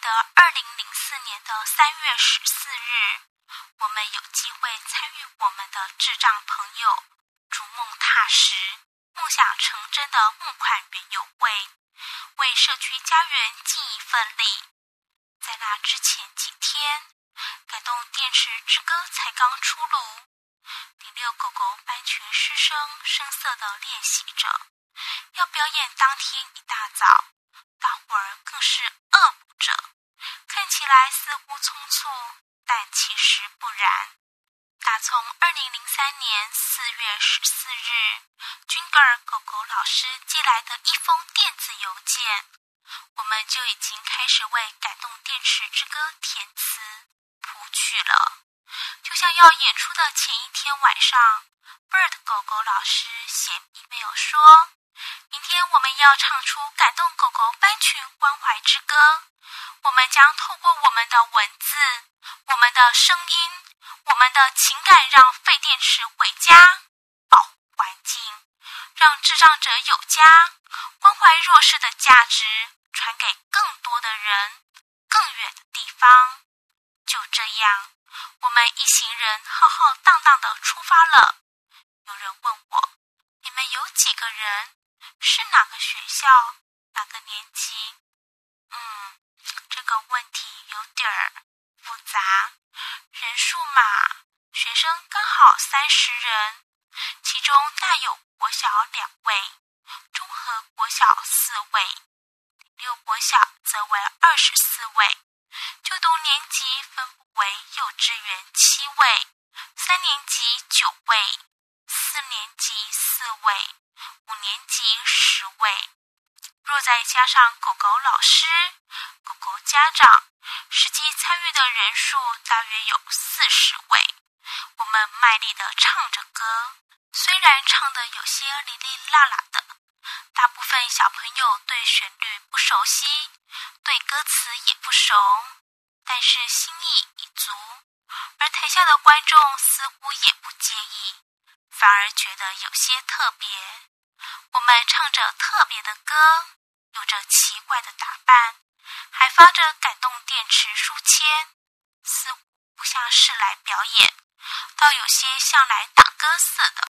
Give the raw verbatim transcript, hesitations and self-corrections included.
的二零零四年的三月十四日，我们有机会参与我们的智障朋友逐梦踏实、梦想成真的募款园游会，为社区家园尽一份力。在那之前几天，感动电池之歌才刚出炉，第六狗狗班群师生生涩地练习着，要表演当天一大早，大伙儿更是恶补着，看起来似乎匆促，但其实不然。打从二零零三年四月十四日，君格尔狗狗老师寄来的一封电子邮件，我们就已经开始为感动电池之歌填词谱曲了。就像要演出的前一天晚上， Bird 狗狗老师写 email 说，明天我们要唱出感动狗狗班群关怀之歌，我们将透过我们的文字、我们的声音、我们的情感，让废电池回家，保护环境，让智障者有家，关怀弱势的价值传给更多的人，更远的地方。就这样，我们一行人浩浩荡荡地出发了。有人问我，你们有几个人？是哪个学校？哪个年级？嗯，这个问题有点儿复杂。人数嘛，学生刚好三十人，其中大有国小两位，中和国小四位，六国小则为二十四位。就读年级分布为幼稚园七位，三年级九位，四年级四位，五年级十位。若再加上狗狗老师、狗狗家长，实际参与的人数大约有四十位。我们卖力地唱着歌，虽然唱得有些哩哩啦啦的，大部分小朋友对旋律不熟悉，对歌词也不熟，但是心意已足。而台下的观众似乎也不介意，反而觉得有些特别。我们唱着特别的歌，有着奇怪的打扮，还发着感动电池书签，似乎不像是来表演，倒有些像来打歌似的。